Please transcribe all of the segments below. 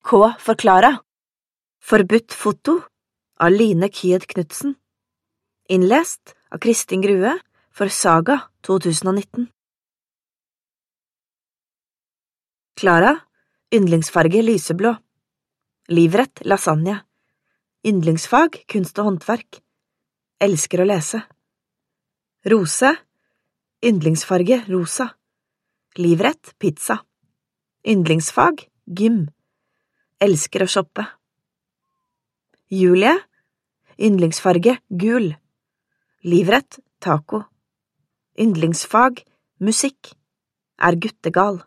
K for Klara. Forbudt foto av Line Kyed Knudsen. Innlest av Kristin Grue for Saga 2019. Klara, yndlingsfarge lyseblå. Livrett lasagne. Yndlingsfag kunst og håndverk. Elsker å lese. Rose, yndlingsfarge rosa. Livrett pizza. Yndlingsfag gym. Elsker å shoppe. Julie, yndlingsfarge gul. Livrett taco. Yndlingsfag musikk. Er guttegal.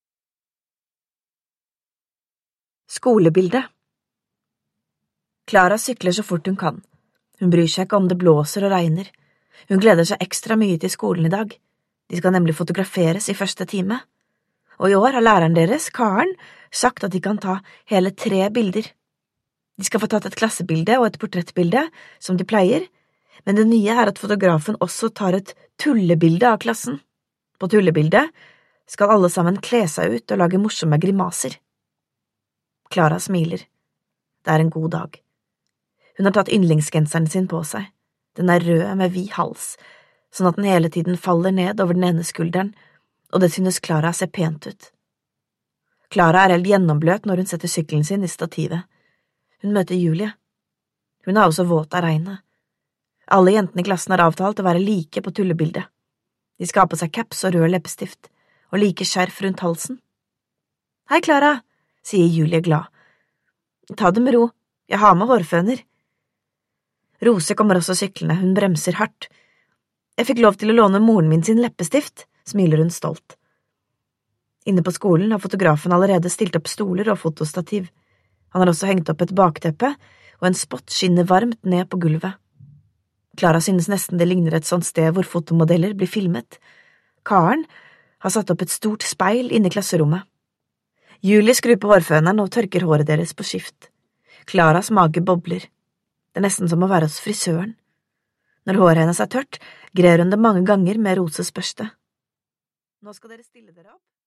Skolebilde. Klara sykler så fort hun kan. Hun bryr seg ikke om det blåser og regner. Hun gleder seg ekstra mye til skolen i dag. De skal nemlig fotograferes i første time. Og i år har læreren deres, Karen, sagt at de kan ta hele 3 bilder. De skal få tatt et klassebilde og et portrettbilde, som de pleier, men det nye er at fotografen også tar et tullebilde av klassen. På tullebildet skal alle sammen kle seg ut og lage morsomme grimaser. Klara smiler. Det er en god dag. Hun har tatt yndlingsgenseren sin på seg. Den er rød med vid hals, sånn at den hele tiden faller ned over den ene skulderen, og det synes Klara ser pent ut. Klara er helt gjennombløt når hun setter sykkelen sin i stativet. Hun møter Julie. Hun er også våt av regnet. Alle jentene i klassen har avtalt å være like på tullebildet. De skal ha på seg caps og rød leppestift, og like skjerf rundt halsen. Hei, Klara, sier Julie glad. Ta det med ro, jeg har med hårføner. Rose kommer også syklende, hun bremser hardt. Jeg fikk lov til å låne moren min sin leppestift, smiler hun stolt. Inne på skolen har fotografen allerede stilt opp stoler og fotostativ. Han har også hengt opp et bakteppe, og en spott skinner varmt ned på gulvet. Klara synes nesten det ligner et sånt sted hvor fotomodeller blir filmet. Karen har satt opp et stort speil inne i klasserommet. Julie skrur på hårføneren og tørker håret deres på skift. Klaras mage bobler. Det er nesten som å være hos frisøren. Når håret hennes er tørt, grer hun det mange ganger med rosesbørste. Nå skal dere stille dere opp.